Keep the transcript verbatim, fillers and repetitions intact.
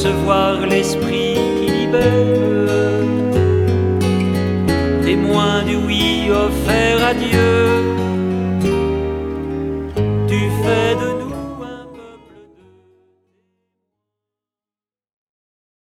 recevoir l'esprit qui libère, témoin du oui offert à Dieu